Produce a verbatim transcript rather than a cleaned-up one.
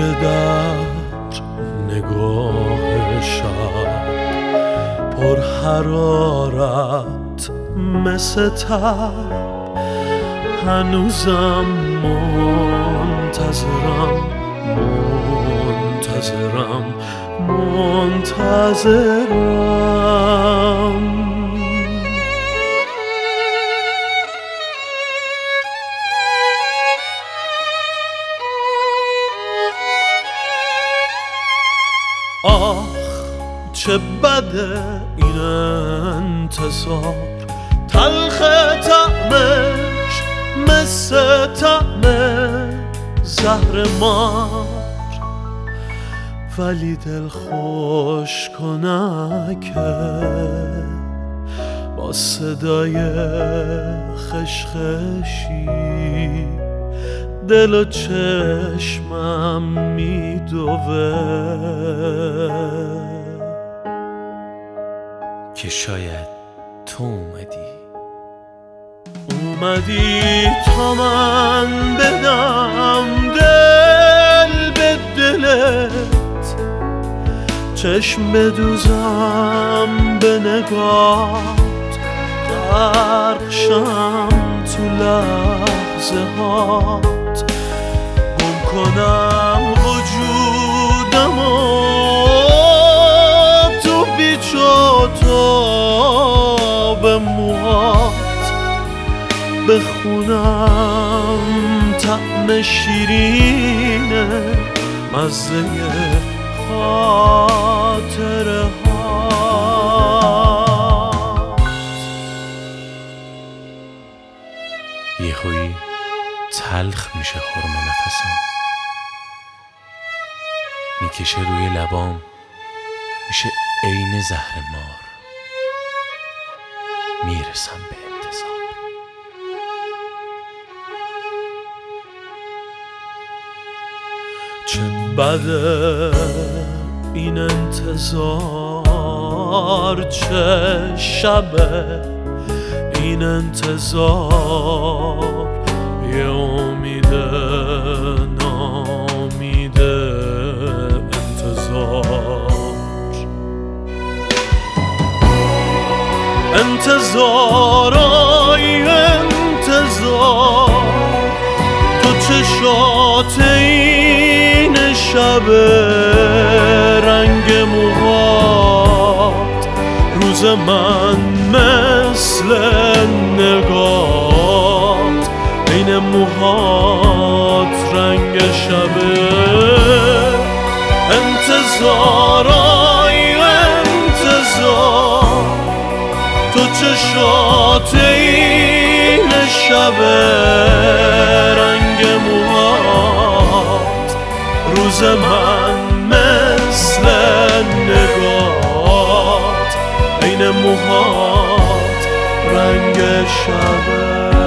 در نگاه شب پر حرارت مثل تب، هنوزم منتظرم منتظرم منتظرم. آخ چه بده این انتظار، تلخ طعمش مثل طعم زهر مار، ولی دل خوش کنکه با صدای خشخشی دل و چشمم میدوه، که شاید تو اومدی اومدی تا من بدم دل به دلت، چشم بدوزم به نگات، غرق شم تو لحظه هات، گم کنم وجودمو تو پیچ و تاب موهات، بخونم طعم شیرین مزه خاطره هات. یهویی تلخ میشه خرم نفسم، میکشه روی لبام، میشه عین زهر مار، میرسم به انتظار. چه بده این انتظار، چه شبه این انتظار، یه امید نامیده انتظار، انتظارای انتظار، تو چشات این شب رنگ موهات، روز من مثل نگات، این موهات رنگ شبه، انتظارای انتظار، تو چشات این شب رنگ موهات، روز من مثل نگات، عین موهات رنگ شبه.